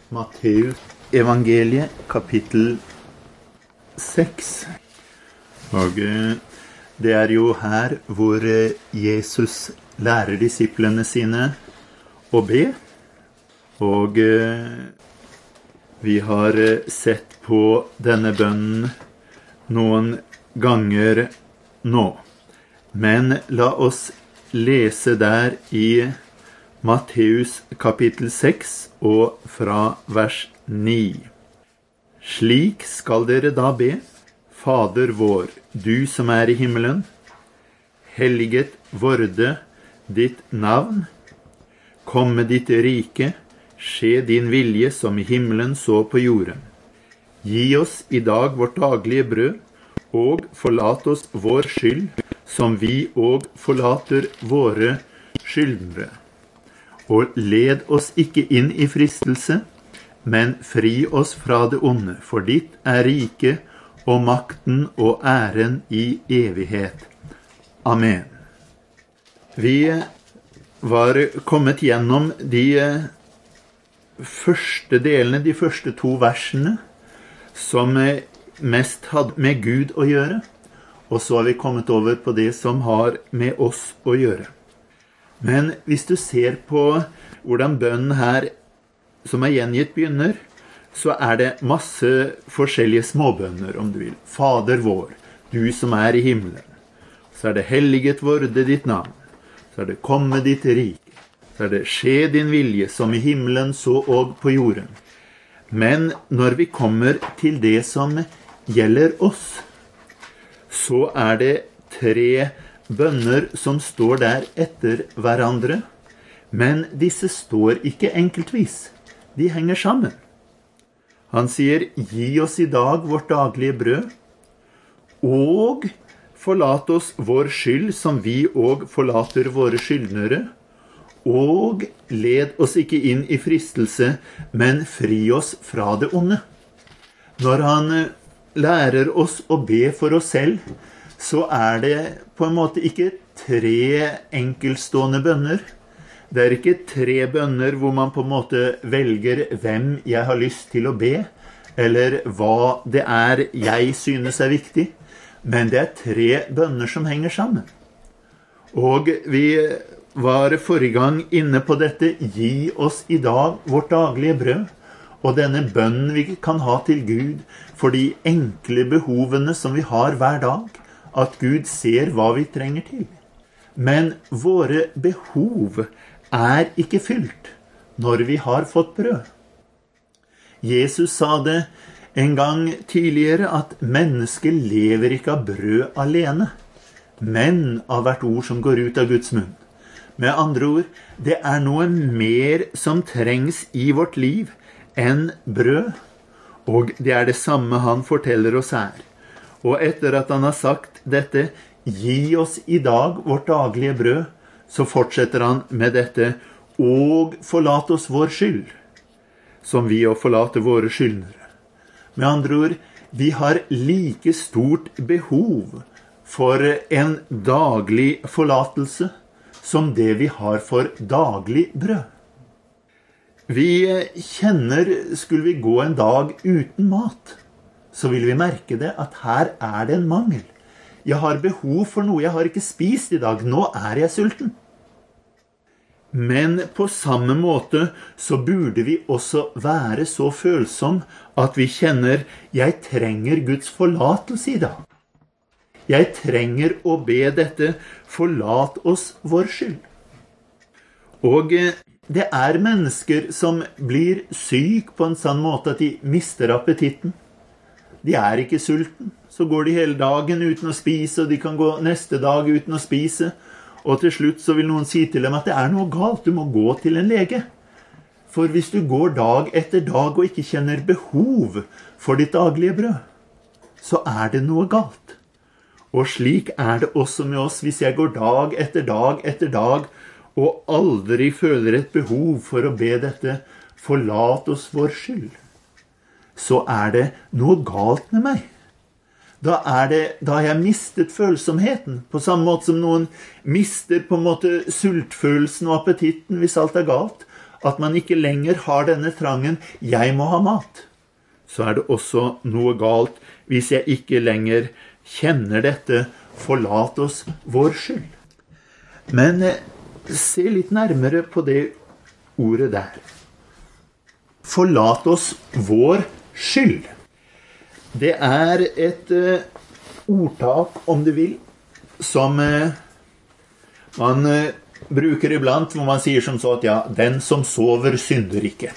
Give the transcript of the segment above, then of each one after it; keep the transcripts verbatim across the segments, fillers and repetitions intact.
Matteus evangeliet kapittel seks. Og det er jo her hvor Jesus lærer disiplene sine å be. Og vi har sett på denne bønnen noen ganger nå. Men la oss lese der i Matteus kapittel seks og fra vers ni. Slik skal dere da be: Fader vår, du som er i himmelen, helliget vorde ditt navn, komme ditt rike, skje din vilje som i himmelen så på jorden. Gi oss i dag vårt daglige brød, og forlat oss vår skyld, som vi og forlater våre skyldnere. Og led oss ikke inn i fristelse, men fri oss fra det onde, for ditt er riket og makten og æren i evighet. Amen. Vi var kommet gjennom de første delene, de første to versene, som mest hadde med Gud å gjøre, og så har vi kommet over på det som har med oss å gjøre. Men hvis du ser på hvordan bønnen her, som er gjengitt, begynner, så er det masse forskjellige småbønner, om du vil. Fader vår, du som er i himmelen. Så er det helliget vorde ditt navn. Så er det komme ditt rike. Så er det skje din vilje, som i himmelen så og på jorden. Men når vi kommer til det som gjelder oss, så er det tre bønner som står der etter hverandre, men disse står ikke enkeltvis. De henger sammen. Han sier: gi oss i dag vårt daglige brød, og forlat oss vår skyld, som vi og forlater våre skyldnere, og led oss ikke inn i fristelse, men fri oss fra det onde. Når han lærer oss å be for oss selv, så er det på en måte ikke tre enkeltstående bønner. Det er ikke tre bønner hvor man på en måte velger hvem jeg har lyst til å be, eller hva det er jeg synes er viktig, men det er tre bønner som henger sammen. Og vi var forrige gang inne på dette: gi oss i dag vårt daglige brød, og denne bønnen vi kan ha til Gud for de enkle behovene som vi har hver dag, at Gud ser hva vi trenger til. Men våre behov er ikke fylt når vi har fått brød. Jesus sa det en gang tidligere, at mennesket lever ikke av brød alene, men av hvert ord som går ut av Guds munn. Med andre ord, det er noe mer som trengs i vårt liv enn brød, og det er det samme han forteller oss her. Og etter at han har sagt dette: gi oss i dag vårt daglige brød, så fortsetter han med dette: og forlat oss vår skyld, som vi og forlater våre skyldnere. Med andre ord, vi har like stort behov for en daglig forlatelse som det vi har for daglig brød. Vi kjenner, skulle vi gå en dag uten mat, så vil vi merke det, at her er det en mangel. Jeg har behov for noe, jeg har ikke spist i dag, nå er jeg sulten. Men på samme måte så burde vi også være så følsom at vi kjenner: jeg trenger Guds forlatelse i dag. Jeg trenger å be dette: forlat oss vår skyld. Og det er mennesker som blir syk på en sånn måte at de mister appetitten. De er ikke sulten, så går de hele dagen uten å spise, og de kan gå neste dag uten å spise, og til slutt så vil noen si til dem at det er noe galt, du må gå til en lege. For hvis du går dag etter dag og ikke kjenner behov for ditt daglige brød, så er det noe galt. Og slik er det også med oss. Hvis jeg går dag etter dag etter dag, og aldri føler et behov for å be dette: forlat oss vår skyld, så er det noe galt med meg. Da er det, da har jeg mistet følsomheten, på samme måte som noen mister på en måte sultfølelsen og appetitten hvis alt er galt. at man ikke lenger har denne trangen, jeg må ha mat, så er det også noe galt hvis jeg ikke lenger kjenner dette, forlat oss vår skyld. Men se litt nærmere på det ordet der. Forlat oss vår skyld. Det er et uh, ordtak, om du vil, som uh, man uh, bruker iblant, hvor man sier som så at ja, den som sover synder ikke.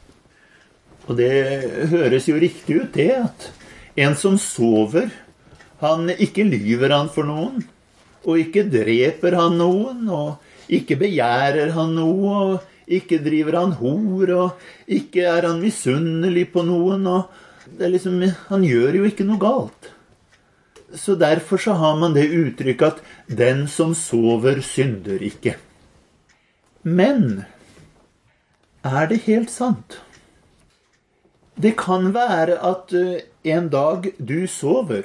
Og det høres jo riktig ut, det, at en som sover, han ikke lyver han for noen, og ikke dreper han noen, og ikke begjærer han noe, og ikke driver han hor, og ikke er han misunnelig på noen, og det er liksom, han gjør jo ikke noe galt. Så derfor så har man det uttrykket at den som sover synder ikke. Men er det helt sant? Det kan være at en dag du sover,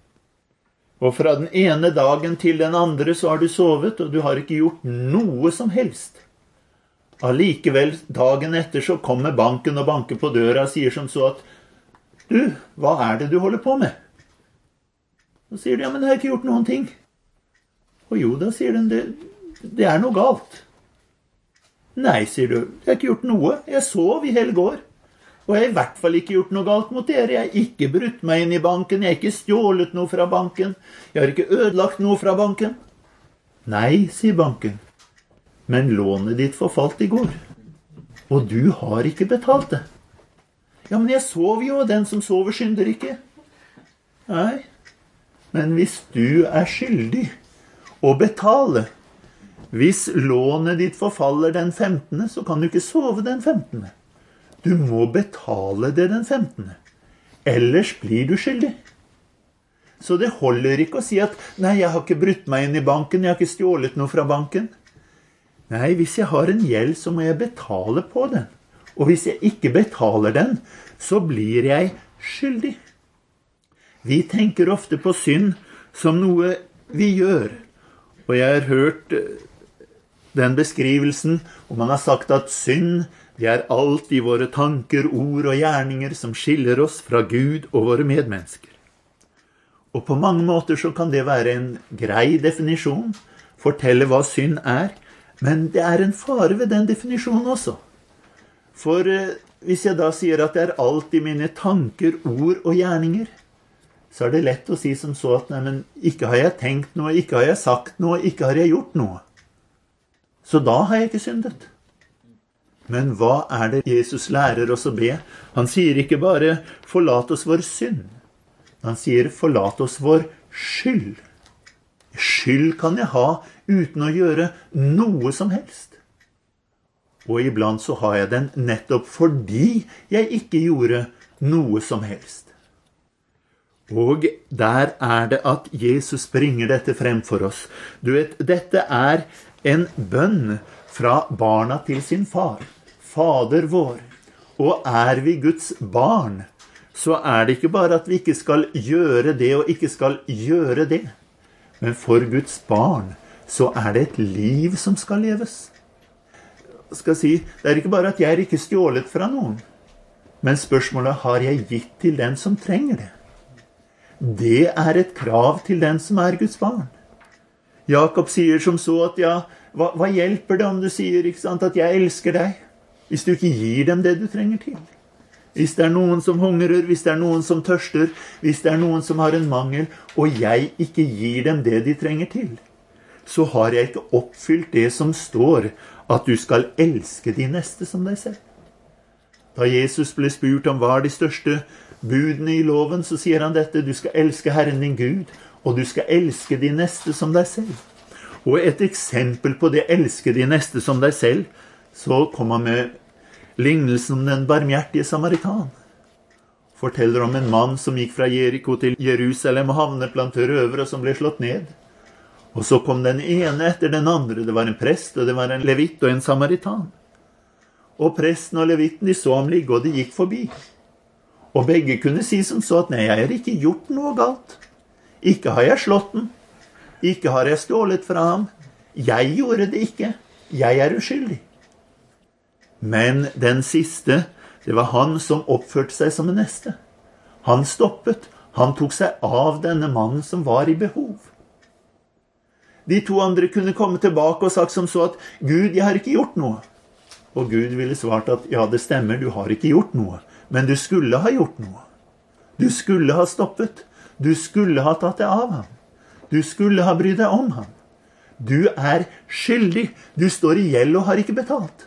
og fra den ene dagen til den andre så har du sovet, og du har ikke gjort noe som helst. Allikevel, dagen etter så kommer banken og banker på døra og sier som så at du, hva er det du holder på med? Så sier de, ja, men jeg har ikke gjort noen ting. Og jo, da sier den, det, det er noe galt. Nei, sier du, jeg har ikke gjort noe. Jeg sov i hele går. Og jeg har i hvert fall ikke gjort noe galt mot dere. Jeg har ikke brutt meg inn i banken. Jeg har ikke stjålet noe fra banken. Jeg har ikke ødelagt noe fra banken. Nei, sier banken. Men lånet ditt forfalt i går. Og du har ikke betalt det. Ja, men jeg sov jo, og den som sover synder ikke. Nei, men hvis du er skyldig å betale, hvis lånet ditt forfaller den femtende, så kan du ikke sove den femtende. Du må betale det den femtende. Ellers blir du skyldig. Så det holder ikke å si at, nei, jeg har ikke brutt meg inn i banken, jeg har ikke stjålet noe fra banken. Nei, hvis jeg har en gjeld, så må jeg betale på den. Og hvis jeg ikke betaler den, så blir jeg skyldig. Vi tenker ofte på synd som noe vi gjør. Og jeg har hørt den beskrivelsen, og man har sagt at synd, det er alt i våre tanker, ord og gjerninger som skiller oss fra Gud og våre medmennesker. Og på mange måter så kan det være en grei definisjon, fortelle hva synd er, men det er en fare ved den definisjonen også. For eh, hvis jeg da sier at det er alt i mine tanker, ord og gjerninger, så er det lett å si som så at, nei, men ikke har jeg tenkt noe, ikke har jeg sagt noe, ikke har jeg gjort noe. Så da har jeg ikke syndet. Men hva er det Jesus lærer oss å be? Han sier ikke bare, forlat oss vår synd. Han sier, forlat oss vår skyld. Skyld kan jeg ha uten å gjøre noe som helst. Og iblant så har jeg den nettopp fordi jeg ikke gjorde noe som helst. Og der er det at Jesus bringer dette frem for oss. Du vet, dette er en bønn fra barna til sin far. Fader vår. Og er vi Guds barn, så er det ikke bare at vi ikke skal gjøre det og ikke skal gjøre det. Men for Guds barn, så er det et liv som skal leves. Jeg skal si, det er ikke bare at jeg er ikke stjålet fra noen, men spørsmålet har jeg gitt til den som trenger det. Det er et krav til den som er Guds barn. Jakob sier som så at ja, hva, hva hjelper det om du sier, ikke sant, at jeg elsker deg, hvis du ikke gir dem det du trenger til? Hvis det er noen som hungrer, hvis det er noen som tørster, hvis det er noen som har en mangel, og jeg ikke gir dem det de trenger til, så har jeg ikke oppfylt det som står, at du skal elske de neste som deg selv. Da Jesus ble spurt om hva er de største budene i loven, så sier han dette, du skal elske Herren din Gud, og du skal elske de neste som deg selv. Og et eksempel på det elske de neste som deg selv, så kommer han med lignelsen om den barmhjertige samaritan. Forteller om en mann som gikk fra Jericho til Jerusalem og havnet blant røvere som ble slått ned. Og så kom den ene etter den andre. Det var en prest, og det var en levitt og en samaritan. Og presten og levitten, de så ham ligge, og de gikk forbi. Og begge kunne si som så at nei, jeg har ikke gjort noe galt. Ikke har jeg slått den. Ikke har jeg stjålet fra ham. Jeg gjorde det ikke. Jeg er uskyldig. Men den siste, det var han som oppførte seg som den neste. Han stoppet. Han tok seg av denne mannen som var i behov. De to andre kunne komme tilbake og sagt som så at Gud, jeg har ikke gjort noe. Og Gud ville svart at ja, det stemmer, du har ikke gjort noe. Men du skulle ha gjort noe. Du skulle ha stoppet. Du skulle ha tatt deg av ham. Du skulle ha brydd deg om ham. Du er skyldig. Du står i gjeld og har ikke betalt.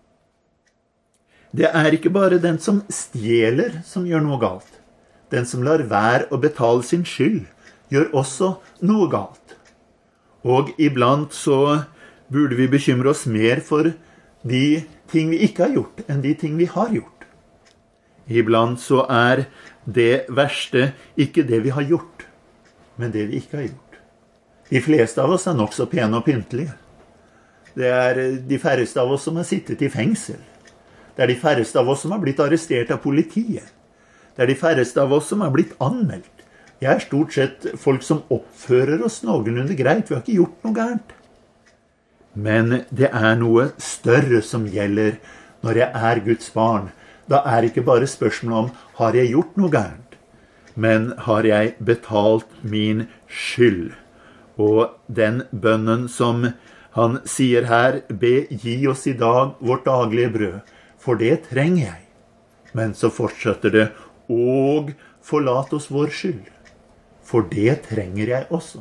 Det er ikke bare den som stjeler som gjør noe galt. Den som lar være å betale sin skyld, gjør også noe galt. Og iblant så burde vi bekymre oss mer for de ting vi ikke har gjort, enn de ting vi har gjort. Iblant så er det verste ikke det vi har gjort, men det vi ikke har gjort. De fleste av oss er nok så pene og pyntelige. Det er de færreste av oss som har sittet i fengsel. Det er de færreste av oss som har blitt arrestert av politiet. Det er de færreste av oss som har blitt anmeldt. Jeg er stort sett folk som oppfører oss noenlunde greit. Vi har ikke gjort noe gærent. Men det er noe større som gjelder når jeg er Guds barn. Da er ikke bare spørsmålet om har jeg gjort noe gærent, men har jeg betalt min skyld. Og den bønnen som han sier her, be gi oss i dag vårt daglige brød, for det trenger jeg. Men så fortsetter det, og forlat oss vår skyld, for det trenger jeg også.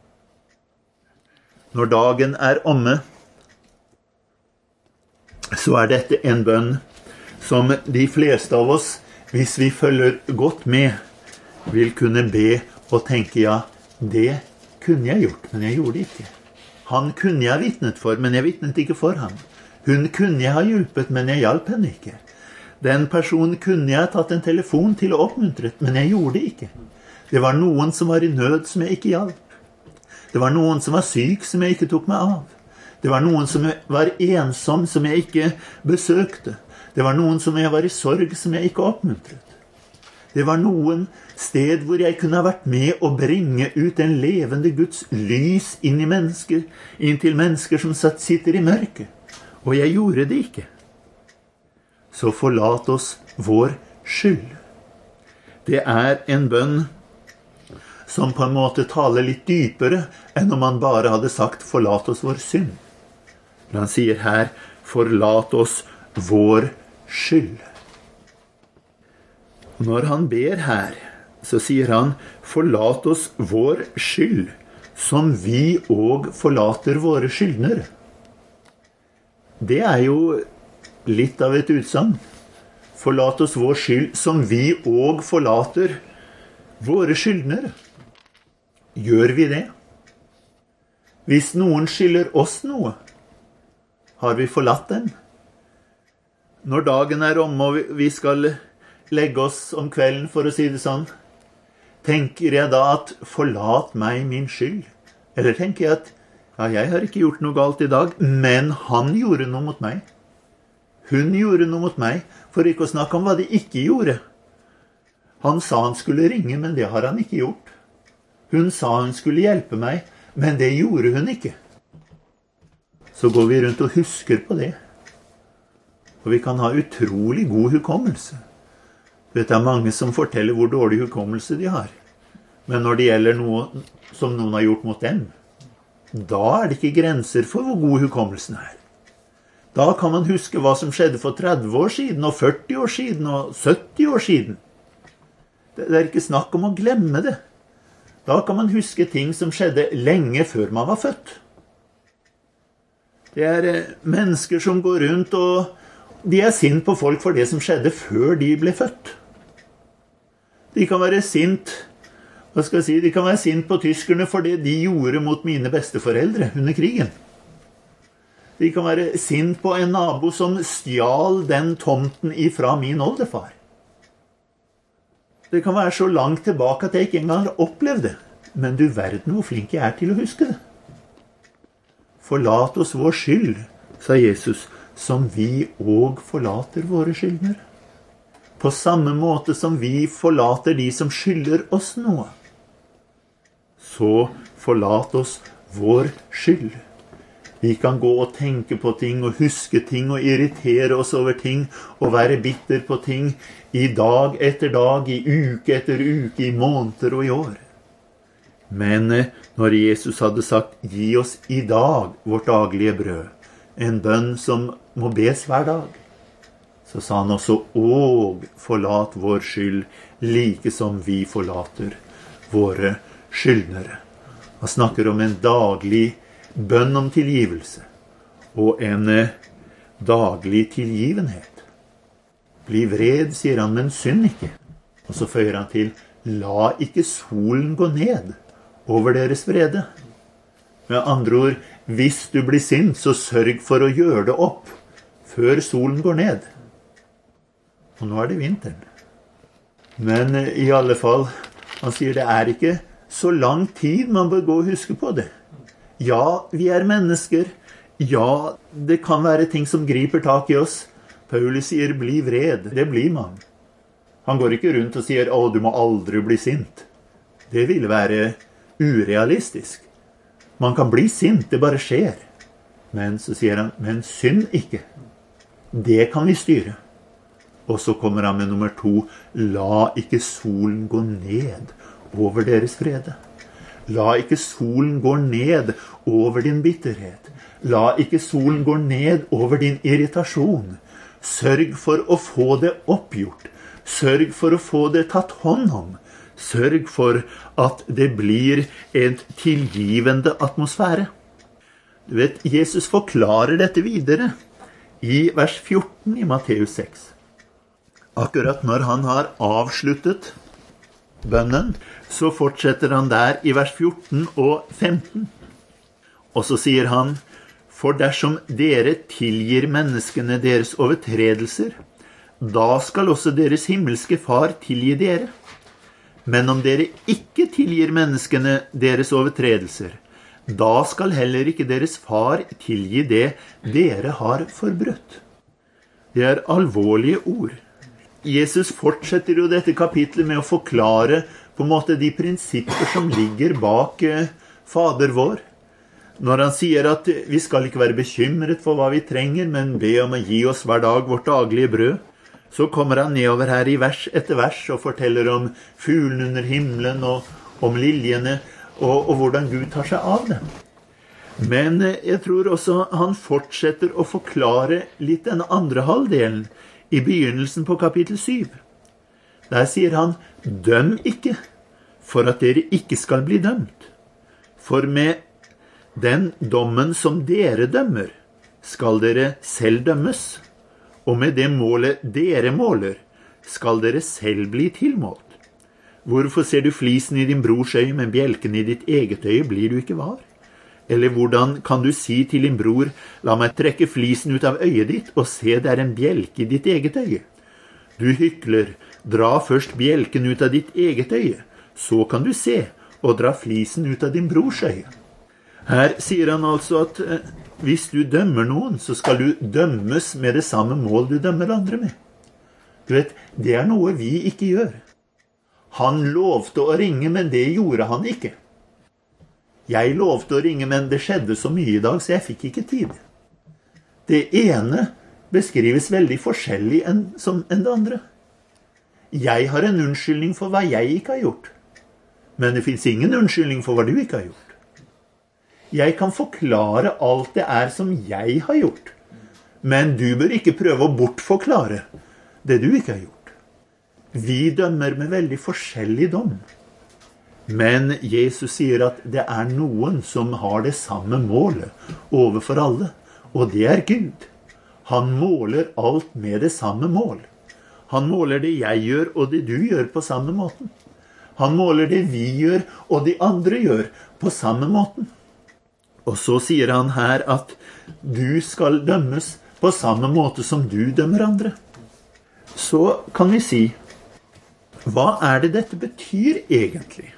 Når dagen er omme, så er dette en bønn som de fleste av oss, hvis vi følger godt med, vil kunne be og tenke, ja, det kunne jeg gjort, men jeg gjorde det ikke. Han kunne jeg vitnet for, men jeg vitnet ikke for ham. Hun kunne jeg ha hjulpet, men jeg hjalp henne ikke. Den personen kunne jeg tatt en telefon til og oppmuntret, men jeg gjorde det ikke. Det var noen som var i nød som jeg ikke hjalp. Det var noen som var syk som jeg ikke tok meg av. Det var noen som var ensom som jeg ikke besøkte. Det var noen som jeg var i sorg som jeg ikke oppmuntret. Det var noen sted hvor jeg kunne ha vært med og bringe ut en levende Guds lys inn i mennesker, inn til mennesker som sitter i mørket. Og jeg gjorde det ikke. Så forlat oss vår skyld. Det er en bønn som på en måte taler litt dypere enn om man bare hadde sagt forlat oss vår synd. Men han sier her, forlat oss vår skyld. Og når han ber her, så sier han, forlat oss vår skyld, som vi og forlater våre skyldnere. Det er jo litt av et utsagn. Forlat oss vår skyld, som vi og forlater våre skyldnere. Gjør vi det? Hvis noen skylder oss noe, har vi forlatt dem? Når dagen er omme og vi skal legge oss om kvelden, for å si det sånn, tenker jeg da at forlat meg min skyld? Eller tenker jeg at ja, jeg har ikke gjort noe galt i dag, men han gjorde noe mot meg. Hun gjorde noe mot meg, for ikke å snakke om hva de ikke gjorde. Han sa han skulle ringe, men det har han ikke gjort. Hun sa hun skulle hjelpe meg, men det gjorde hun ikke. Så går vi rundt og husker på det. Og vi kan ha utrolig god hukommelse. Det er mange som forteller hvor dårlig hukommelse de har. Men når det gjelder noe som noen har gjort mot dem, da er det ikke grenser for hvor god hukommelsen er. Da kan man huske hva som skjedde for tretti år siden, og førti år siden, og sytti år siden. Det er ikke snakk om å glemme det. Da kan man huske ting som skjedde lenge før man var født. Det er mennesker som går rundt, og de er sint på folk for det som skjedde før de ble født. De kan være sint, hva skal jeg si, de kan være sint på tyskerne for det de gjorde mot mine besteforeldre under krigen. De kan være sint på en nabo som stjal den tomten ifra min oldefar. Det kan være så langt tilbake at jeg ikke engang har opplevd det. Men du verden hvor flink jeg er til å huske det. Forlat oss vår skyld, sa Jesus, som vi og forlater våre skyldnere. På samme måte som vi forlater de som skylder oss noe. Så forlat oss vår skyld. Vi kan gå og tenke på ting og huske ting og irritere oss over ting og være bitter på ting i dag etter dag, i uke etter uke, i måneder og i år. Men når Jesus hadde sagt, gi oss i dag vårt daglige brød, en bønn som må bes hver dag, så sa han også, og forlat vår skyld, like som vi forlater våre skyldnere. Han snakker om en daglig bønn om tilgivelse, og en daglig tilgivenhet. Bli vred, sier han, men synd ikke. Og så føyer han til, la ikke solen gå ned over deres vrede. Med andre ord, hvis du blir sint, så sørg for å gjøre det opp før solen går ned. Og nå er det vinteren. Men i alle fall, han sier det er ikke så lang tid man bør gå og huske på det. Ja, vi er mennesker. Ja, det kan være ting som griper tak i oss. Paulus sier, bli vred. Det blir man. Han går ikke rundt og sier, å, du må aldri bli sint. Det ville være urealistisk. Man kan bli sint, det bare skjer. Men så sier han, men synd ikke. Det kan vi styre. Og så kommer han med nummer to, la ikke solen gå ned over deres vrede. La ikke solen gå ned over din bitterhet. La ikke solen gå ned over din irritasjon. Sørg for å få det oppgjort. Sørg for å få det tatt hånd om. Sørg for at det blir en tilgivende atmosfære. Du vet, Jesus forklarer dette videre i vers fjorten i Matteus seks. Akkurat når han har avsluttet bønnen, så fortsetter han der i vers fjorten og femten. Og så sier han, for dersom dere tilgir menneskene deres overtredelser, da skal også deres himmelske far tilgi dere. Men om dere ikke tilgir menneskene deres overtredelser, da skal heller ikke deres far tilgi det dere har forbrutt. Det er alvorlige ord. Jesus fortsetter jo dette kapitlet med å forklare på en måte de prinsipper som ligger bak eh, Fader vår. Når han sier at vi skal ikke være bekymret for hva vi trenger, men be om å gi oss hver dag vårt daglige brød, så kommer han nedover her i vers etter vers og forteller om fuglen under himmelen og om liljene og, og hvordan Gud tar seg av dem. Men eh, jeg tror også han fortsetter å forklare litt den andre halvdelen i begynnelsen på kapittel syv. Der sier han, døm ikke, for at dere ikke skal bli dømt. For med den dommen som dere dømmer, skal dere selv dømmes. Og med det målet dere måler, skal dere selv bli tilmålt. Hvorfor ser du flisen i din brors øye, men bjelken i ditt eget øye blir du ikke var? Eller hvordan kan du si til din bror, la meg trekke flisen ut av øyet ditt, og se det er en bjelke i ditt eget øye? Du hykler, dra først bjelken ut av ditt eget øye, så kan du se, og dra flisen ut av din brors øye. Her sier han altså at eh, hvis du dømmer noen, så skal du dømmes med det samme mål du dømmer andre med. Du vet, det er noe vi ikke gjør. Han lovte å ringe, men det gjorde han ikke. Jeg lovte å ringe, men det skjedde så mye i dag, så jeg fikk ikke tid. Det ene beskrives veldig forskjellig enn, som, enn det andre. Jeg har en unnskyldning for hva jeg ikke har gjort. Men det finnes ingen unnskyldning for hva du ikke har gjort. Jeg kan forklare alt det er som jeg har gjort. Men du bør ikke prøve å bortforklare det du ikke har gjort. Vi dømmer med veldig forskjellig dom. Men Jesus sier at det er noen som har det samme målet overfor alle, og det er Gud. Han måler alt med det samme mål. Han måler det jeg gjør og det du gjør på samme måten. Han måler det vi gjør og de andre gjør på samme måten. Og så sier han her at du skal dømmes på samme måte som du dømmer andre. Så kan vi si, hva er det dette betyr egentlig?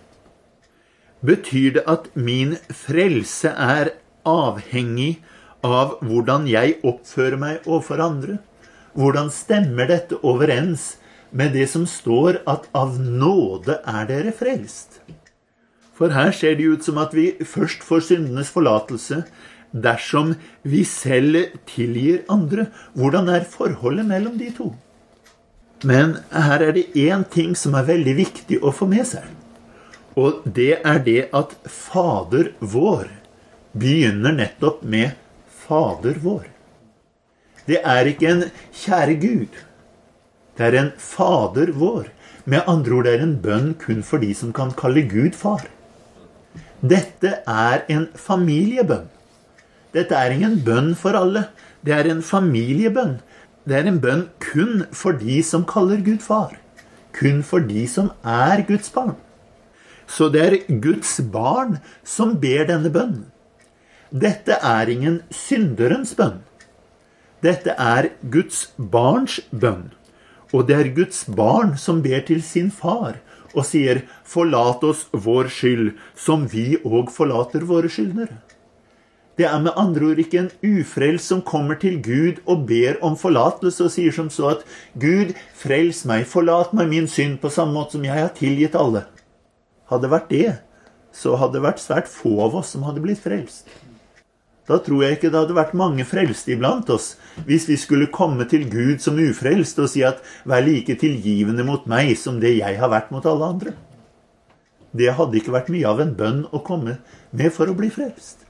Betyr det at min frelse er avhengig av hvordan jeg oppfører meg overfor andre? Hvordan stemmer dette overens med det som står at av nåde er dere frelst? For her ser det ut som at vi først får syndenes forlatelse, dersom vi selv tilgir andre. Hvordan er forholdet mellom de to? Men her er det en ting som er veldig viktig å få med seg. Og det er det at Fader vår begynner nettopp med Fader vår. Det er ikke en kjære Gud. Det er en Fader vår. Med andre ord, det er en bønn kun for de som kan kalle Gud far. Dette er en familiebønn. Dette er ingen bønn for alle. Det er en familiebønn. Det er en bønn kun for de som kaller Gud far. Kun for de som er Guds barn. Så det er Guds barn som ber denne bønnen. Dette er ingen synderens bønn. Dette er Guds barns bønn. Og det er Guds barn som ber til sin far og sier, forlat oss vår skyld, som vi og forlater våre skyldnere. Det er med andre ord ikke en ufrelst som kommer til Gud og ber om forlatelse og sier som så at, Gud, frels meg, forlat meg min synd på samme måte som jeg har tilgitt alle. Hadde det vært det, så hadde det vært svært få av oss som hadde blitt frelst. Da tror jeg ikke det hadde vært mange frelste iblant oss, hvis vi skulle komme til Gud som ufrelst og si at, vær like tilgivende mot meg som det jeg har vært mot alle andre. Det hadde ikke vært mye av en bønn å komme med for å bli frelst.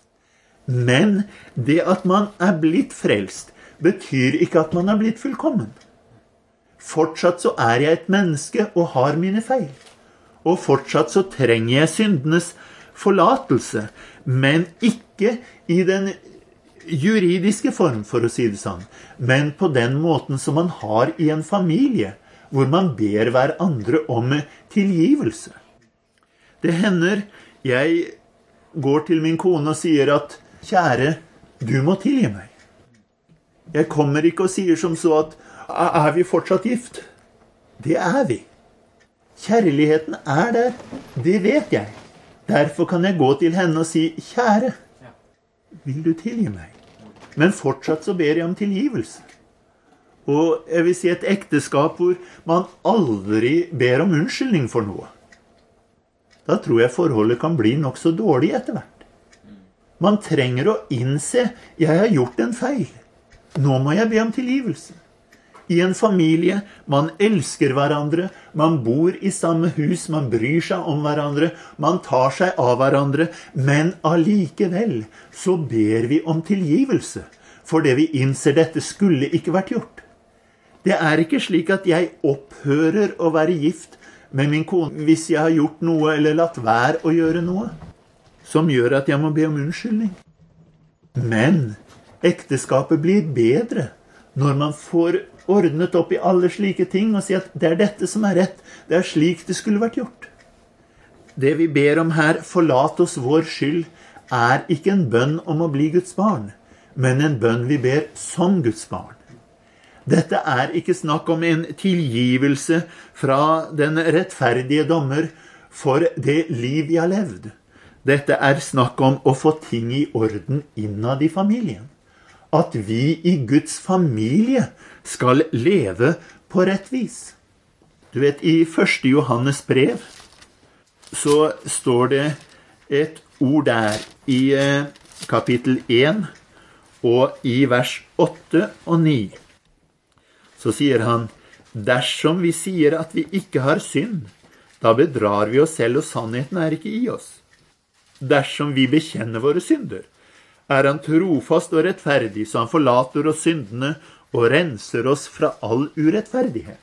Men det at man er blitt frelst, betyr ikke at man er blitt fullkommen. Fortsatt så er jeg et menneske og har mine feil. Og fortsatt så trenger jeg syndenes forlatelse, men ikke i den juridiske form, for å si det sånn, men på den måten som man har i en familie, hvor man ber hverandre om tilgivelse. Det hender jeg går til min kone og sier at, kjære, du må tilgi meg. Jeg kommer ikke og sier som så at, er vi fortsatt gift? Det er vi. Kjærligheten er der, det vet jeg. Derfor kan jeg gå til henne og si, kjære, vil du tilgi meg? Men fortsatt så ber jeg om tilgivelse. Og jeg vil si et ekteskap hvor man aldri ber om unnskyldning for noe. Da tror jeg forholdet kan bli nok så dårlig etter hvert. Man trenger å innse, jeg har gjort en feil. Nå må jeg be om tilgivelse. I en familie, man elsker hverandre, man bor i samme hus, man bryr seg om hverandre, man tar seg av hverandre, men allikevel så ber vi om tilgivelse, for det vi innser dette skulle ikke vært gjort. Det er ikke slik at jeg opphører å være gift med min kone hvis jeg har gjort noe eller latt være å gjøre noe, som gjør at jeg må be om unnskyldning. Men ekteskapet blir bedre når man får ordnet opp i alle slike ting og si at det er dette som er rett, det er slik det skulle vært gjort. Det vi ber om her, forlat oss vår skyld, er ikke en bønn om å bli Guds barn, men en bønn vi ber som Guds barn. Dette er ikke snakk om en tilgivelse fra den rettferdige dommer for det liv vi har levd. Dette er snakk om å få ting i orden innad i familien. At vi i Guds familie skal leve på rett vis. Du vet, i første Johannes brev så står det et ord der i kapittel én og i vers åtte og ni. Så sier han, dersom vi sier at vi ikke har synd, da bedrar vi oss selv og sannheten er ikke i oss. Dersom vi bekjenner våre synder, er han trofast og rettferdig, så han forlater oss syndene og renser oss fra all urettferdighet.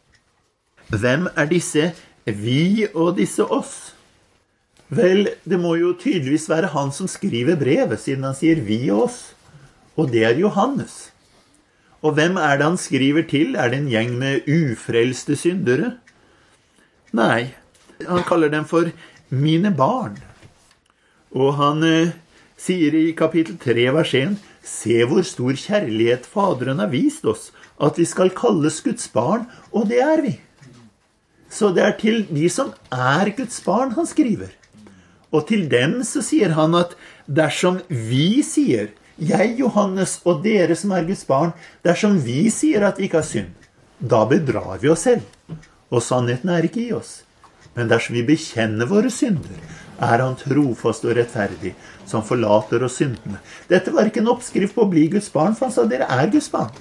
Hvem er disse vi og disse oss? Vel, det må jo tydeligvis være han som skriver brevet, siden han sier vi og oss. Og det er Johannes. Og hvem er det han skriver til? Er det en gjeng med ufrelste syndere? Nei, han kaller dem for mine barn. Og han eh, sier i kapittel tre, vers én, se hvor stor kjærlighet Faderen har vist oss, at vi skal kalles Guds barn, og det er vi. Så det er til de som er Guds barn han skriver. Og til dem så sier han at dersom vi sier, jeg Johannes og dere som er Guds barn, dersom vi sier at vi ikke har synd, da bedrar vi oss selv, og sannheten er ikke i oss. Men dersom vi bekjenner våre synder, er han trofast og rettferdig, som forlater oss syndene. Dette var ikke en oppskrift på å bli Guds barn, for han sa, dere er Guds barn.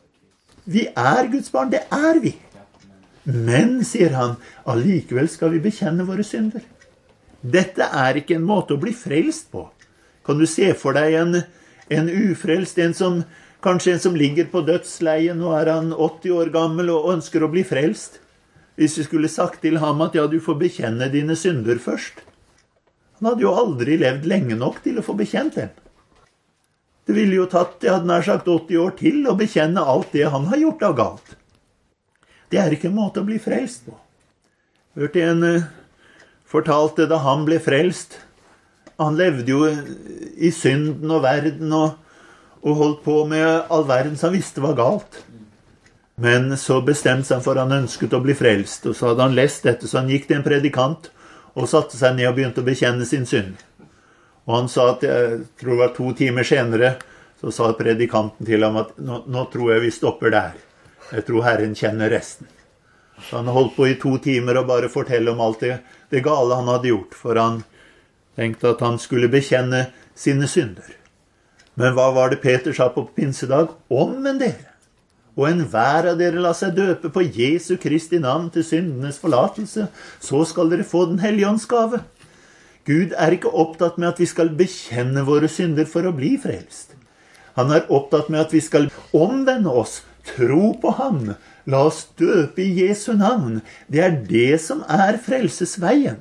Vi er Guds barn, det er vi. Men, sier han, allikevel skal vi bekjenne våre synder. Dette er ikke en måte å bli frelst på. Kan du se for deg en, en ufrelst, en som, kanskje en som ligger på dødsleien, nå er han åtti år gammel og ønsker å bli frelst. Hvis vi skulle sagt til ham at ja, du får bekjenne dine synder først. Han hadde jo aldri levd lenge nok til å få bekjent dem. Det ville jo tatt, jeg hadde nær sagt åtti år til å bekjenne alt det han har gjort av galt. Det er ikke en måte å bli frelst på. Hørte en uh, fortalte da han ble frelst. Han levde jo i synden og verden og, og holdt på med all verden som han visste var galt. Men så bestemte han for han ønsket å bli frelst, og så hadde han lest dette, så han gikk til en predikant og satte seg ned og begynte å bekjenne sin synd. Og han sa at, jeg tror det var to timer senere, så sa predikanten til ham at nå, nå tror jeg vi stopper der. Jeg tror Herren kjenner resten. Så han holdt på i to timer og bare fortelle om alt det, det gale han hadde gjort, for han tenkte at han skulle bekjenne sine synder. Men hva var det Peter sa på pinsedag? Omvend dere, og enhver av dere la seg døpe på Jesu Kristi navn til syndenes forlatelse, så skal dere få den hellige ånds gave. Gud er ikke opptatt med at vi skal bekjenne våre synder for å bli frelst. Han er opptatt med at vi skal omvende oss, tro på ham, la oss døpe i Jesu navn. Det er det som er frelsesveien.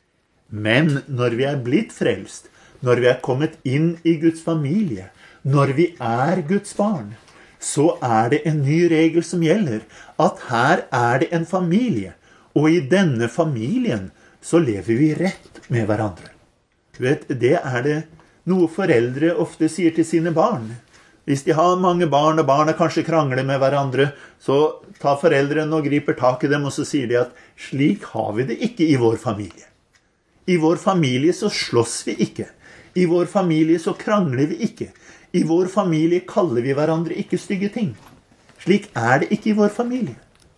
Men når vi er blitt frelst, når vi er kommet inn i Guds familie, når vi er Guds barn, så er det en ny regel som gjelder, at her er det en familie, og i denne familien så lever vi rett med hverandre. Du vet, det er det noe foreldre ofte sier til sine barn. Hvis de har mange barn, og barna kanskje krangler med hverandre, så tar foreldrene og griper tak i dem, og så sier de at slik har vi det ikke i vår familie. I vår familie så slåss vi ikke. I vår familie så krangler vi ikke. I vår familie kaller vi hverandre ikke stygge ting. Slik er det ikke i vår familie.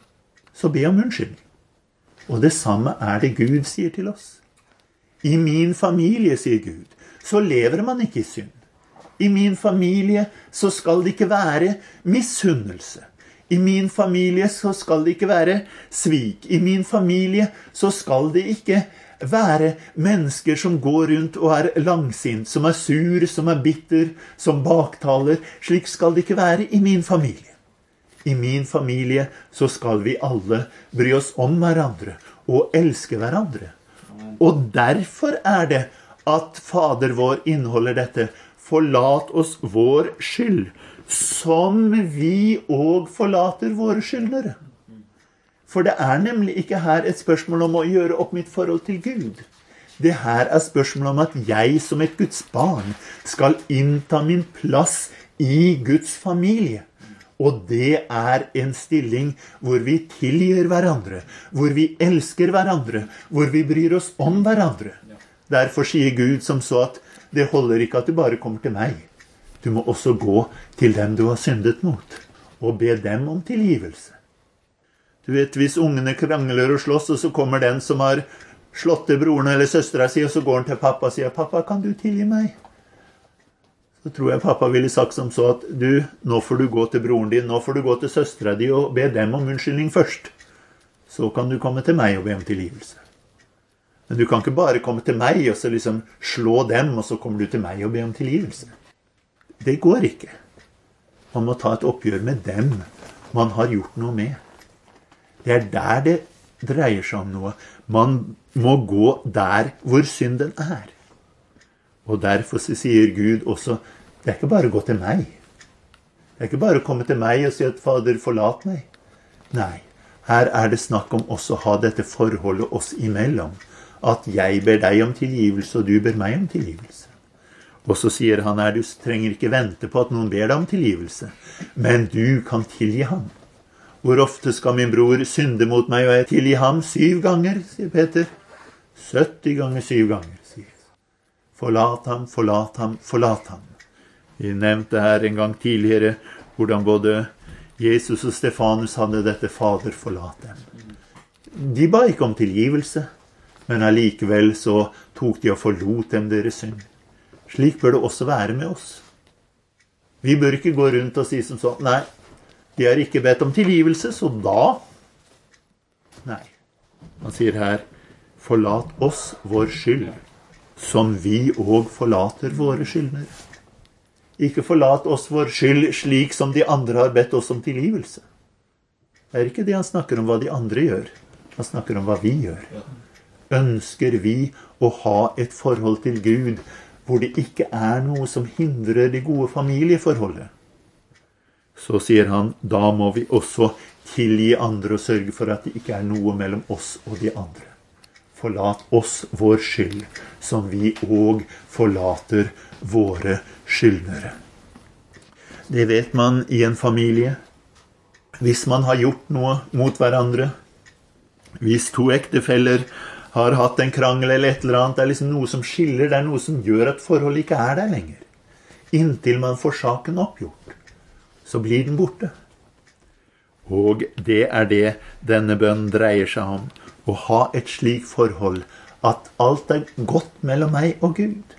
Så be om unnskyldning. Og det samme er det Gud sier til oss. I min familie, sier Gud, så lever man ikke i synd. I min familie så skal det ikke være missunnelse. I min familie så skal det ikke være svik. I min familie så skal det ikke være mennesker som går rundt og er langsint, som er sur, som er bitter, som baktaler. Slik skal det ikke være i min familie. I min familie så skal vi alle bry oss om hverandre og elske hverandre. Og derfor er det at Fader vår inneholder dette. Forlat oss vår skyld, som vi og forlater våre skyldnere. For det er nemlig ikke her et spørsmål om å gjøre opp mitt forhold til Gud. Det her er spørsmål om at jeg som et Guds barn skal innta min plass i Guds familie. Og det er en stilling hvor vi tilgir hverandre, hvor vi elsker hverandre, hvor vi bryr oss om hverandre. Derfor sier Gud som så at det holder ikke at du bare kommer til meg. Du må også gå til dem du har syndet mot, og be dem om tilgivelse. Du vet, hvis ungene krangler og slåss, og så kommer den som har slått til broren eller søstera si, og så går han til pappa og sier, pappa, kan du tilgi meg? Så tror jeg pappa ville sagt som så at du, nå får du gå til broren din, nå får du gå til søstera di og be dem om unnskyldning først. Så kan du komme til meg og be om tilgivelse. Men du kan ikke bare komme til meg og så liksom slå dem, og så kommer du til meg og be om tilgivelse. Det går ikke. Man må ta et oppgjør med dem man har gjort noe med. Det er der det dreier seg om noe. Man må gå der hvor synden er. Og derfor sier Gud også, det er ikke bare å gå til meg. Det er ikke bare å komme til meg og si at Fader, forlat meg. Nei, her er det snakk om også å ha dette forholdet oss imellom. At jeg ber deg om tilgivelse, og du ber meg om tilgivelse. Og så sier han her, du trenger ikke vente på at noen ber deg om tilgivelse, men du kan tilgi ham. Hvor ofte skal min bror synde mot meg, og jeg tilgi ham? Syv ganger, sier Peter. sytti ganger syv ganger, sier. Forlat ham, forlat ham, forlat ham. Vi nevnte her en gang tidligere, hvordan både Jesus og Stefanus hadde dette, Fader, forlat dem. De ba ikke om tilgivelse, men allikevel så tok de og forlot dem deres synd. Slik bør det også være med oss. Vi bør ikke gå rundt og si som sånn, nei, de har ikke bedt om tilgivelse, så da... Nei, han sier her, forlat oss vår skyld, som vi og forlater våre skyldnere. Ikke forlat oss vår skyld slik som de andre har bedt oss om tilgivelse. Det er ikke det han snakker om hva de andre gjør. Han snakker om hva vi gjør. Ønsker vi å ha et forhold til Gud hvor det ikke er noe som hindrer det gode familieforholdet? Så sier han, da må vi også tilgi andre og sørge for at det ikke er noe mellom oss og de andre. Forlat oss vår skyld, som vi og forlater våre skyldnere. Det vet man i en familie. Hvis man har gjort noe mot hverandre, hvis to ektefeller har hatt en krangel eller et eller annet, det er liksom noe som skiller, det er noe som gjør at forholdet ikke er der lenger. Inntil man får saken oppgjort, så blir den borte. Og det er det denne bønnen dreier seg om, å ha et slik forhold at alt er godt mellom meg og Gud.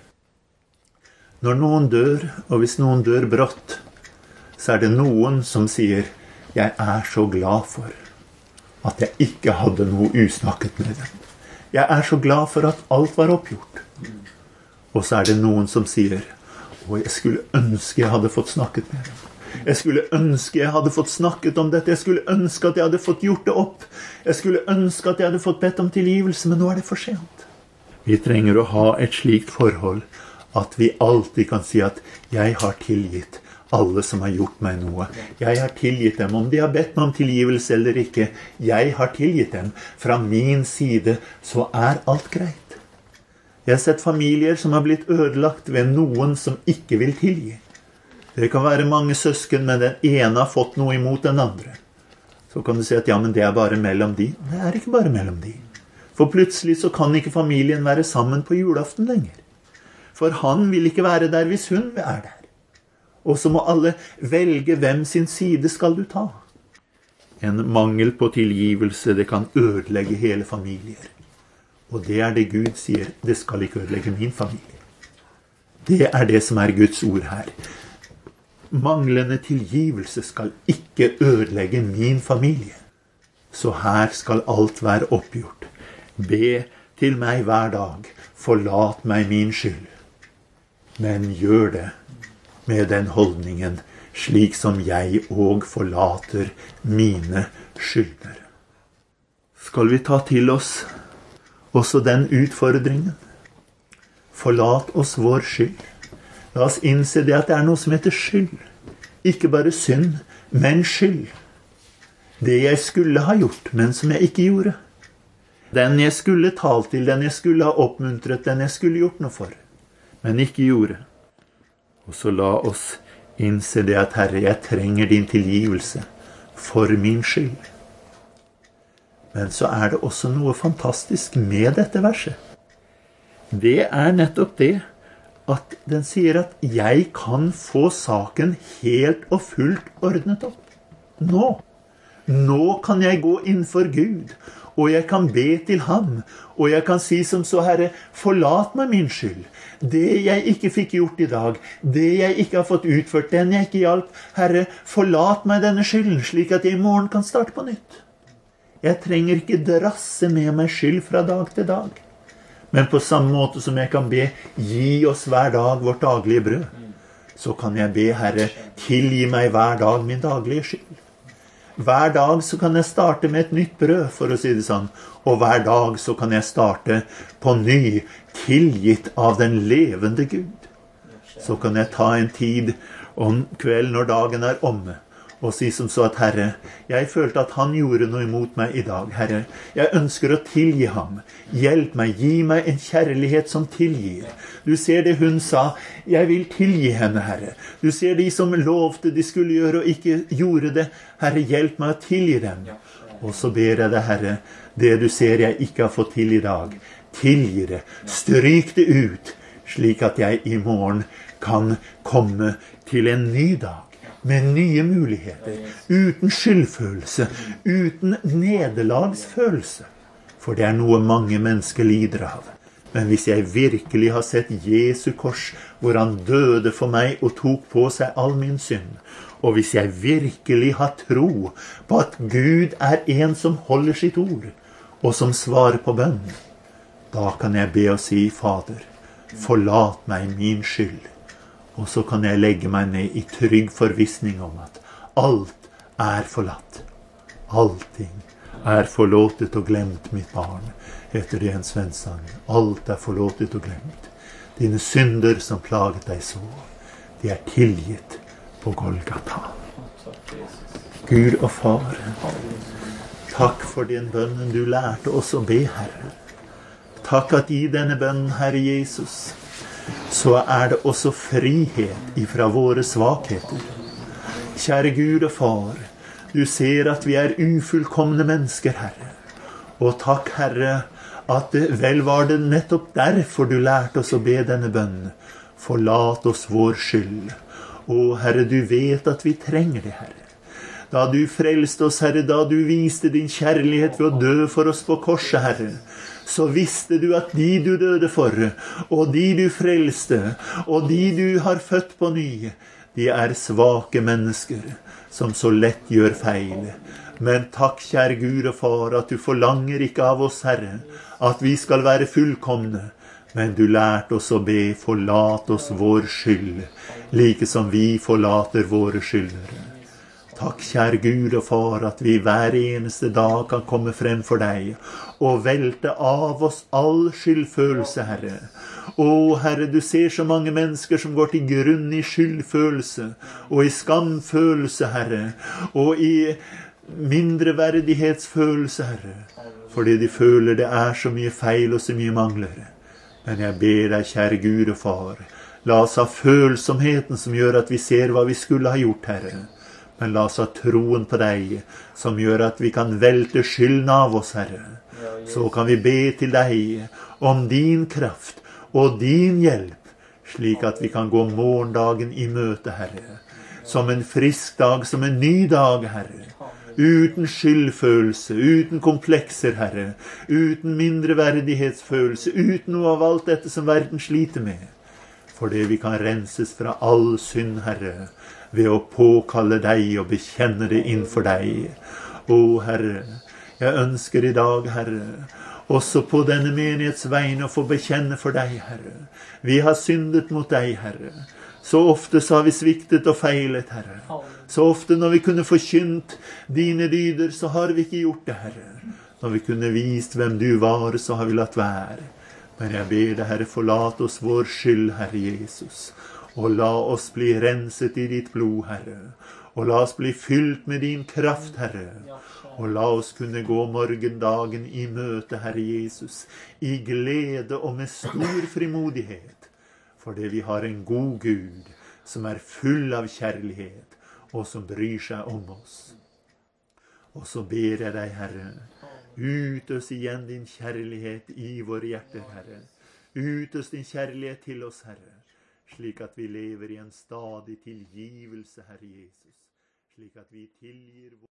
Når noen dør, og hvis noen dør brått, så er det noen som sier, jeg er så glad for at jeg ikke hadde noe usnakket med dem. Jeg er så glad for at alt var oppgjort. Og så er det noen som sier, å, jeg skulle ønske jeg hadde fått snakket med dem. Jeg skulle ønske jeg hadde fått snakket om dette. Jeg skulle ønske at jeg hadde fått gjort det opp. Jeg skulle ønske at jeg hadde fått bedt om tilgivelse, men nå er det for sent. Vi trenger å ha et slikt forhold at vi alltid kan si at jeg har tilgitt alle som har gjort meg noe. Jeg har tilgitt dem, om de har bedt meg om tilgivelse eller ikke. Jeg har tilgitt dem. Fra min side så er alt greit. Jeg har sett familier som har blitt ødelagt ved noen som ikke vil tilgi. Det kan være mange søsken, men den ene har fått noe imot den andre. Så kan du si at ja, men det er bare mellom de. Det er ikke bare mellom de. For plutselig så kan ikke familien være sammen på julaften lenger. For han vil ikke være der hvis hun er der. Og så må alle velge hvem sin side skal du ta. En mangel på tilgivelse, det kan ødelegge hele familier. Og det er det Gud sier, det skal ikke ødelegge min familie. Det er det som er Guds ord her. Manglende tilgivelse skal ikke ødelegge min familie. Så her skal alt være oppgjort. Be til meg hver dag, forlat meg min skyld. Men gjør det med den holdningen, slik som jeg og forlater mine skyldnere. Skal vi ta til oss også den utfordringen? Forlat oss vår skyld. La oss innse det at det er noe som heter skyld. Ikke bare synd, men skyld. Det jeg skulle ha gjort, men som jeg ikke gjorde. Den jeg skulle talt til, den jeg skulle ha oppmuntret, den jeg skulle gjort noe for, men ikke gjorde. Og så la oss innse det at Herre, jeg trenger din tilgivelse for min skyld. Men så er det også noe fantastisk med dette verset. Det er nettopp det at den sier at jeg kan få saken helt og fullt ordnet opp. Nå. Nå kan jeg gå inn for Gud, og jeg kan be til ham, og jeg kan si som så, Herre, forlat meg min skyld. Det jeg ikke fikk gjort i dag, det jeg ikke har fått utført, den jeg ikke hjalp, Herre, forlat meg denne skylden, slik at jeg i morgen kan starte på nytt. Jeg trenger ikke drasse med meg skyld fra dag til dag. Men på samme måte som jeg kan be, gi oss hver dag vårt daglige brød, så kan jeg be, Herre, tilgi meg hver dag min daglige skyld. Hver dag så kan jeg starte med et nytt brød, for å si det sånn, og hver dag så kan jeg starte på ny, tilgitt av den levende Gud. Så kan jeg ta en tid om kvelden når dagen er omme, og si som så at, Herre, jeg følte at han gjorde noe imot meg i dag. Herre, jeg ønsker å tilgi ham. Hjelp meg, gi meg en kjærlighet som tilgir. Du ser det hun sa, jeg vil tilgi henne, Herre. Du ser de som lovte de skulle gjøre og ikke gjorde det. Herre, hjelp meg å tilgi dem. Og så ber jeg deg, Herre, det du ser jeg ikke har fått til i dag. Tilgi det, stryk det ut, slik at jeg i morgen kan komme til en ny dag. Med nye muligheter, uten skyldfølelse, uten nederlagsfølelse. For det er noe mange mennesker lider av. Men hvis jeg virkelig har sett Jesu kors, hvor han døde for meg og tok på seg all min synd, og hvis jeg virkelig har tro på at Gud er en som holder sitt ord, og som svarer på bønn, da kan jeg be og si, Fader, forlat meg min skyld. Og så kan jeg legge meg ned i trygg forvissning om at alt er forlatt. Allting er forlåtet og glemt, mitt barn, heter det en svensk sang. Alt er forlåtet og glemt. Dine synder som plaget deg så, de er tilgitt på Golgata. Gud og Far, takk for den bønnen du lærte oss å be, Herre. Takk at i denne bønnen, Herre Jesus, så er det også frihet ifra våre svakheter. Kjære Gud og Far, du ser at vi er ufullkomne mennesker, Herre. Og takk, Herre, at vel var det nettopp derfor du lærte oss å be denne bønnen. Forlat oss vår skyld. Å, Herre, du vet at vi trenger det, Herre. Da du frelste oss, Herre, da du viste din kjærlighet ved å dø for oss på korset, Herre, så visste du at de du døde for, og de du frelste, og de du har født på ny, de er svake mennesker, som så lett gjør feil. Men takk, kjære Gud og Far, at du forlanger ikke av oss, Herre, at vi skal være fullkomne, men du lærte oss å be, forlat oss vår skyld, like som vi forlater våre skyldere. Takk, kjære Gud og Far, at vi hver eneste dag kan komme frem for deg, og velte av oss all skyldfølelse, Herre. Å, Herre, du ser så mange mennesker som går til grunn i skyldfølelse, og i skamfølelse, Herre, og i mindreverdighetsfølelse, Herre, fordi de føler det er så mye feil og så mye mangler. Men jeg ber deg, kjære Gud og Far, la oss ha følsomheten som gjør at vi ser hva vi skulle ha gjort, Herre. Men la oss ha troen på deg, som gjør at vi kan velte skylden av oss, Herre. Så kan vi be til deg om din kraft og din hjelp, slik at vi kan gå morgendagen i møte, Herre. Som en frisk dag, som en ny dag, Herre. Uten skyldfølelse, uten komplekser, Herre. Uten mindreverdighetsfølelse, uten noe av alt dette som verden sliter med. Fordi vi kan renses fra all synd, Herre, ved å påkalle deg og bekjenne det innenfor deg. Å, Herre, jeg ønsker i dag, Herre, også på denne menighets vegne å få bekjenne for deg, Herre. Vi har syndet mot deg, Herre. Så ofte så har vi sviktet og feilet, Herre. Så ofte når vi kunne forkynt dine dyder, så har vi ikke gjort det, Herre. Når vi kunne vist hvem du var, så har vi latt være. Men jeg ber deg, Herre, forlat oss vår skyld, Herre Jesus. Og la oss bli renset i ditt blod, Herre. Og la oss bli fylt med din kraft, Herre. Og la oss kunne gå morgendagen i møte, Herre Jesus, i glede og med stor frimodighet. Fordi vi har en god Gud som er full av kjærlighet, og som bryr seg om oss. Og så ber jeg deg, Herre, utøs igjen din kjærlighet i våre hjerter, Herre. Utøs din kjærlighet til oss, Herre. Slik at vi lever i en stadig tilgivelse, Herre Jesus. Slik at vi tilgir